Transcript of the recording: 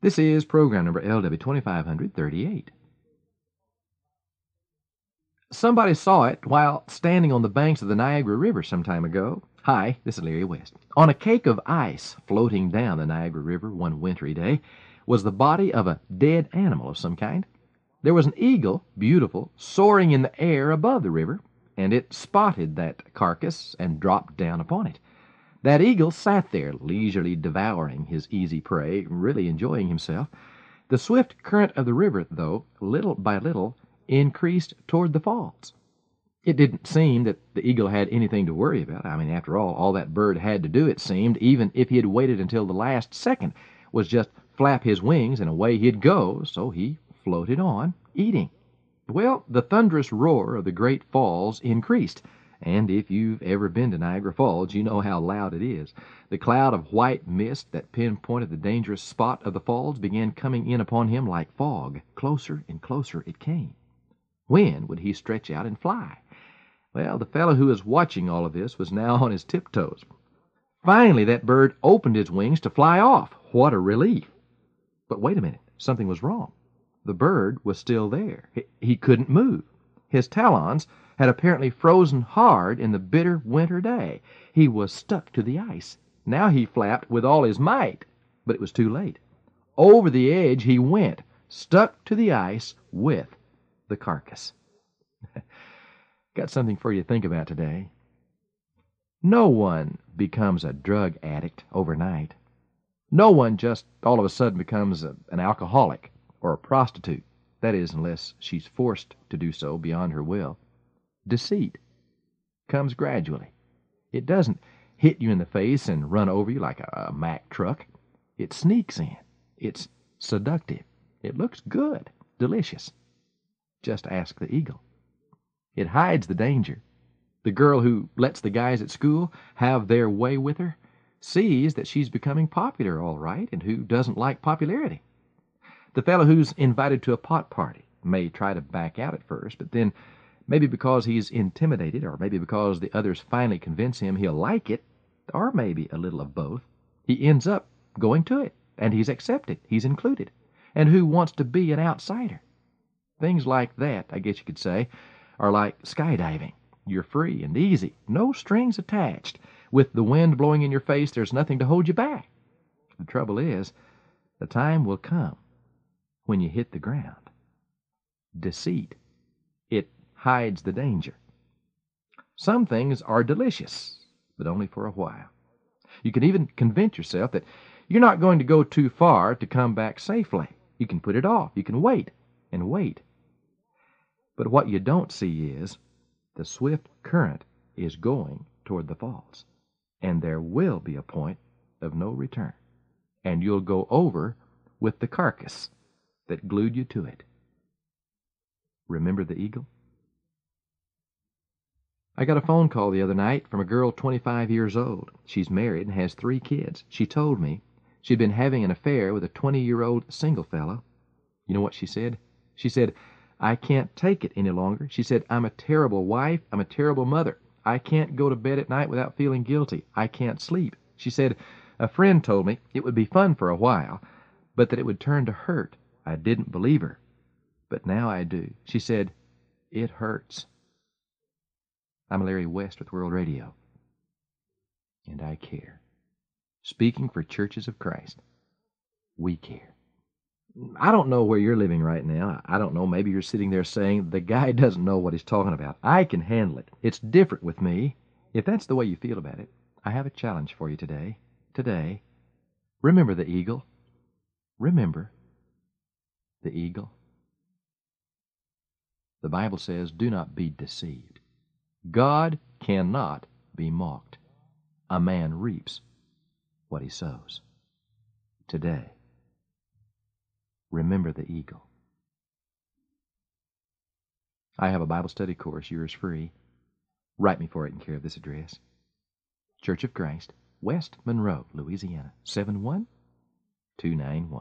This is program number LW2538. Somebody saw it while standing on the banks of the Niagara River some time ago. Hi, this is Larry West. On a cake of ice floating down the Niagara River one wintry day was the body of a dead animal of some kind. There was an eagle, beautiful, soaring in the air above the river, and it spotted that carcass and dropped down upon it. That eagle sat there, leisurely devouring his easy prey, really enjoying himself. The swift current of the river, though, little by little, increased toward the falls. It didn't seem that the eagle had anything to worry about. After all that bird had to do, it seemed, even if he had waited until the last second, was just flap his wings and away he'd go, so he floated on, eating. Well, the thunderous roar of the great falls increased, and if you've ever been to Niagara Falls, you know how loud it is. The cloud of white mist that pinpointed the dangerous spot of the falls began coming in upon him like fog. Closer and closer it came. When would he stretch out and fly? Well, the fellow who was watching all of this was now on his tiptoes. Finally, that bird opened his wings to fly off. What a relief! But wait a minute, something was wrong. The bird was still there. He couldn't move. His talons had apparently frozen hard in the bitter winter day. He was stuck to the ice. Now he flapped with all his might, but it was too late. Over the edge he went, stuck to the ice with the carcass. Got something for you to think about today. No one becomes a drug addict overnight. No one just all of a sudden becomes an alcoholic or a prostitute. That is, unless she's forced to do so beyond her will. Deceit comes gradually. It doesn't hit you in the face and run over you like a Mack truck. It sneaks in. It's seductive. It looks good, delicious. Just ask the eagle. It hides the danger. The girl who lets the guys at school have their way with her sees that she's becoming popular, all right, and who doesn't like popularity. The fellow who's invited to a pot party may try to back out at first, but then, maybe because he's intimidated, or maybe because the others finally convince him he'll like it, or maybe a little of both, he ends up going to it, and he's accepted, he's included. And who wants to be an outsider? Things like that, I guess you could say, are like skydiving. You're free and easy, no strings attached. With the wind blowing in your face, there's nothing to hold you back. The trouble is, the time will come when you hit the ground. Deceit. It hides the danger. Some things are delicious, but only for a while. You can even convince yourself that you're not going to go too far to come back safely. You can put it off. You can wait and wait. But what you don't see is the swift current is going toward the falls, and there will be a point of no return, and you'll go over with the carcass that glued you to it. Remember the eagle? I got a phone call the other night from a girl 25 years old. She's married and has 3 kids. She told me she'd been having an affair with a 20-year-old single fellow. You know what she said? She said, "I can't take it any longer." She said, "I'm a terrible wife. I'm a terrible mother. I can't go to bed at night without feeling guilty. I can't sleep." She said, "A friend told me it would be fun for a while, but that it would turn to hurt. I didn't believe her, but now I do." She said, "It hurts." I'm Larry West with World Radio, and I care. Speaking for Churches of Christ, we care. I don't know where you're living right now. I don't know. Maybe you're sitting there saying, the guy doesn't know what he's talking about. I can handle it. It's different with me. If that's the way you feel about it, I have a challenge for you today. Today, remember the eagle. Remember the eagle. The Bible says, do not be deceived. God cannot be mocked. A man reaps what he sows. Today, remember the eagle. I have a Bible study course, yours free. Write me for it in care of this address. Church of Christ, West Monroe, Louisiana, 71291.